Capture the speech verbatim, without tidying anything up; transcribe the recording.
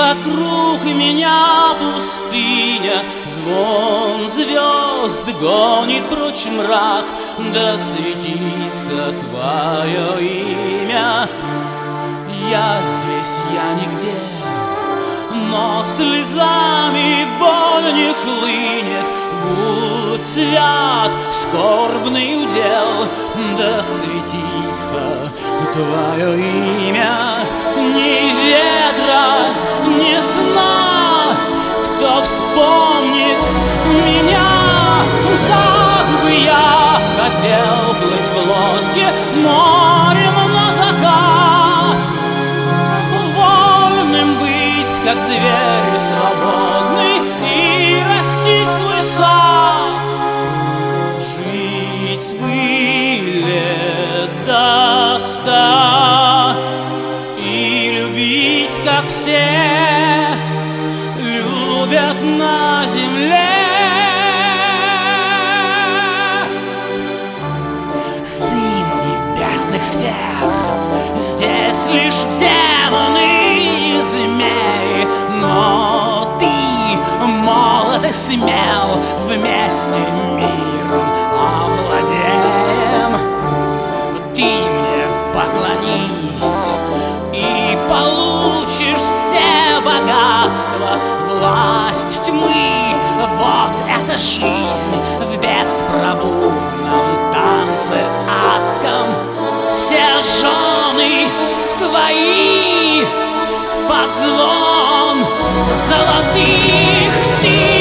вокруг меня пустыня, звон звезд гонит прочь мрак, да светится твое имя. Я здесь, я нигде, но слезами боль не хлынет. Будь свят, скорбный удел, да светится твое имя. Ни ветра, ни сна, кто вспомнит меня. Как бы я хотел плыть в лодке морем на закат, вольным быть, как зверь свободный, и растить свой сад. Жить бы лет до ста и любить, как все любят на земле. Сын небесных сфер, здесь лишь демоны и змеи, но ты молод и смел, вместе миром овладеем. Ты мне поклонись и получишь все богатства, власть тьмы. Вот эта жизнь в беспробудном танце адском. Все жены твои под звон золотых ты